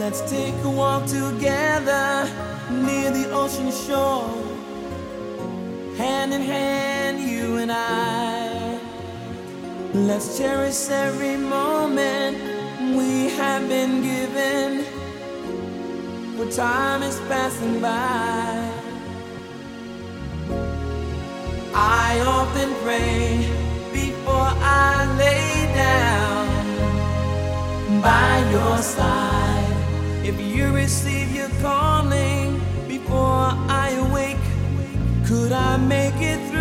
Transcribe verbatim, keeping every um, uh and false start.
Let's take a walk together near the ocean shore, hand in hand, you and I. Let's cherish every moment we have been given, for time is passing by. I often pray before I lay down by your side. If you receive your calling before I awake, could I make it through